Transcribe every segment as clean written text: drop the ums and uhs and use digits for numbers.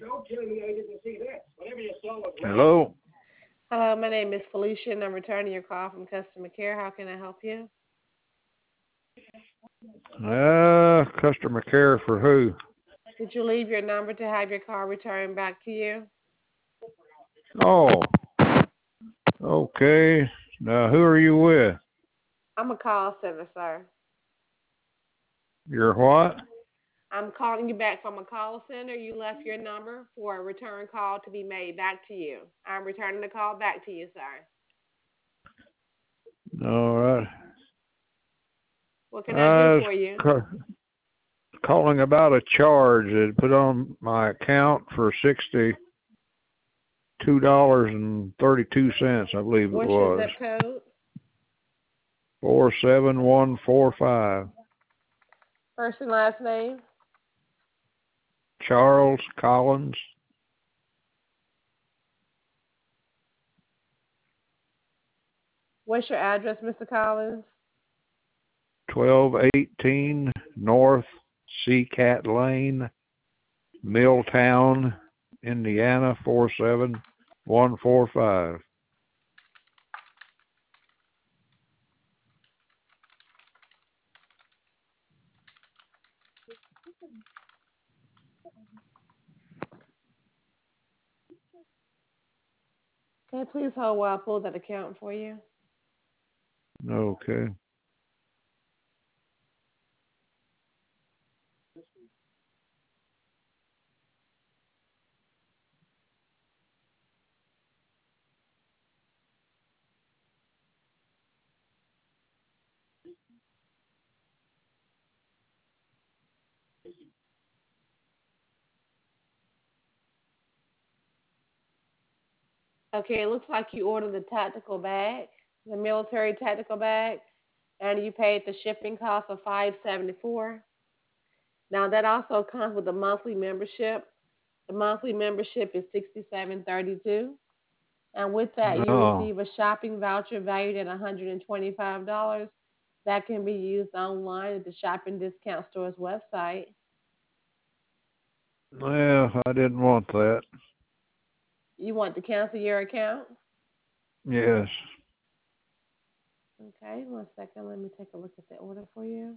Hello. Hello, my name is Felicia, and I'm returning your call from customer care. How can I help you? Customer care for who? Did you leave your number to have your call returned back to you? Oh, okay. Now, who are you with? I'm a call center, sir. You're what? I'm calling you back from a call center. You left your number for a return call to be made back to you. I'm returning the call back to you, sir. All right. What can I do I was for you? calling about a charge that put on my account for $62.32, I believe it What's your was. zip code? 47145. First and last name? Charles Collins. What's your address, Mr. Collins? 1218 North Seacat Lane, Milltown, Indiana 47145. Okay, please hold while I pull that account for you. Okay. Okay, it looks like you ordered the tactical bag, the military tactical bag, and you paid the shipping cost of $574. Now that also comes with a monthly membership. The monthly membership is $67.32, and with that you Oh, receive a shopping voucher valued at $125 that can be used online at the shopping discount store's website. well, I didn't want that. You want to cancel your account? Yes. Okay, 1 second. Let me take a look at the order for you.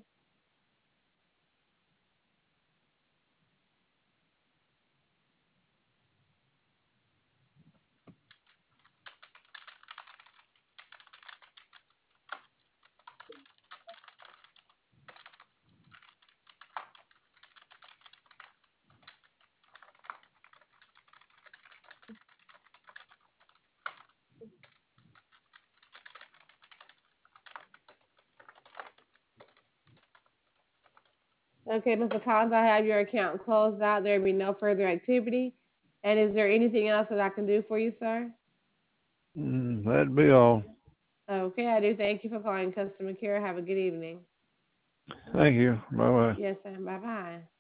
Okay, Mr. Collins, I have your account closed out. There will be no further activity. And is there anything else that I can do for you, sir? That'd be all. Okay, I do thank you for calling customer care. Have a good evening. Thank you. Bye bye. Yes, sir. Bye bye.